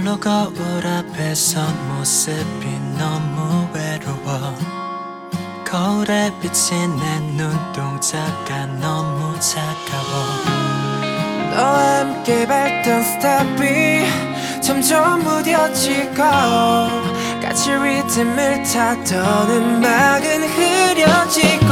홀로 거울 앞에 선 모습이 너무 외로워. 거울에 비친 내 눈동자가 너무 차가워. 너와 함께 밟던 스탑이 점점 무뎌지고 같이 리듬을 타던 음악은 흐려지고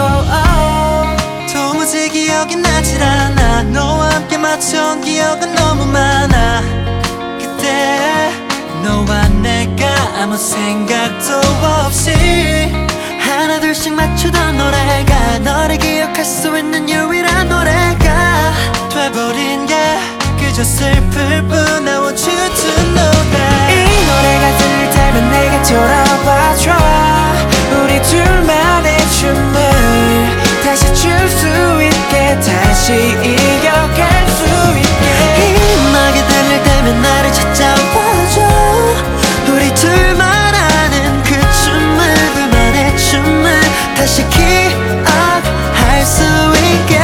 도무지 기억이 나질 않아. 너와 함께 맞춰온 기억은 너무 많아. 그때 너와 내가 아무 생각도 없이 하나둘씩 맞추던 노래가 너를 기억할 수 있는 유일한 노래가 돼버린 게 그저 슬플 뿐. I want you to know that 이 노래가 들릴 때면 내게 돌아와줘. 우리 둘만의 춤을 다시 출 수 있게, 다시 이겨갈 수 있게. 이 음악이 들릴 때면 나를 찾아와줘. 우리 둘만 아는 그 춤을, 둘만의 춤을 다시 기억할 수 있게.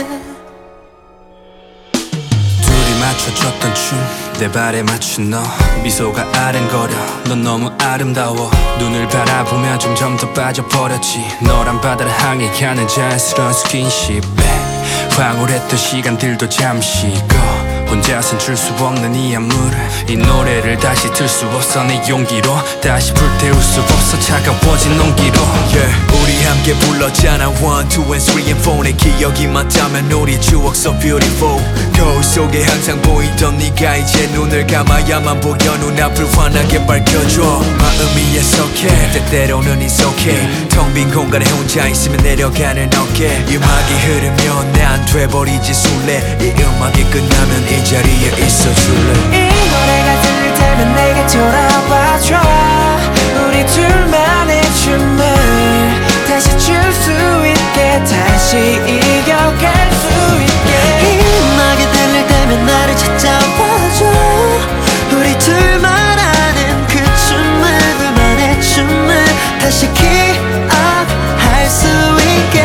둘이 맞춰줬던 춤, 내 발에 맞춘 너. 미소가 아른거려, 넌 너무 아름다워. 눈을 바라보며 점점 더 빠져버렸지. 너란 바다를 향해 가는 자연스러운 스킨십에 황홀했던 시간들도 잠시 꺼. 혼자선 줄 수 없는 이 안무를, 이 노래를 다시 틀 수 없어. 내 용기로 다시 불태울 수 없어. 차가워진 온기로 우리 함께 불렀잖아 1, 2, and 3, and 4. 내 기억이 맞다면 우리 추억 so beautiful. 거울 속에 항상 보이던 네가 이제 눈을 감아야만 보여. 눈앞을 환하게 밝혀줘. 마음이 애석해, 때때로는 it's okay. 텅 빈 공간에 혼자 있으면 내려가는 어깨. 음악이 흐르면 난 돼버리지 술래. 이 음악이 끝나면 이 자리에 있어줄래. 이 노래가 들릴 때면 내게 돌아와줘. 우리 둘만의 춤을 다시 출 수 있게, 다시 이겨갈 수 있게. 이 음악이 들릴 때면 나를 찾아와줘. 우리 둘만 아는 그 춤을, 둘만의 춤을 다시 기억할 수 있게.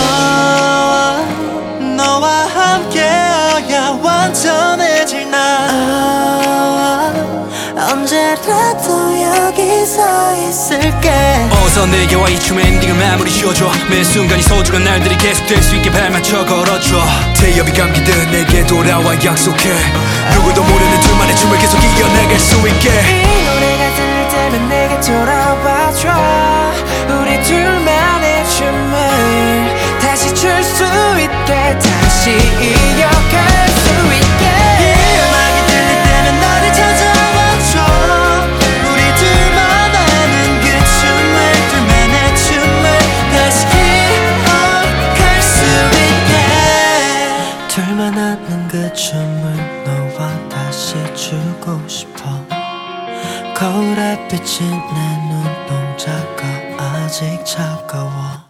너와 함께여야 완전해질 나. 언제라도 여기 서 있을게. 어서 내게 와 이 춤의 엔딩을 마무리 지어줘. 매 순간이 소중한 날들이 계속될 수 있게 발맞춰 걸어줘. 태엽이 감기듯 내게 돌아와 약속해. 누구도 모르는 둘만의 춤을 계속 이어나갈 수 있게. 이 노래가 들릴 때면 내게 돌아와줘. 우리 둘만의 춤을 다시 출 수 있게, 다시 이겨갈 수 있게. 이 음악이 들릴 때면 너를 찾아와줘. 우리 둘만 아는 그 춤을, 둘만의 춤을 다시 기억할 수 있게. 둘만 아는 그 춤을 너와 다시 추고 싶어. 거울에 비친 내 눈동자가 아직 차가워.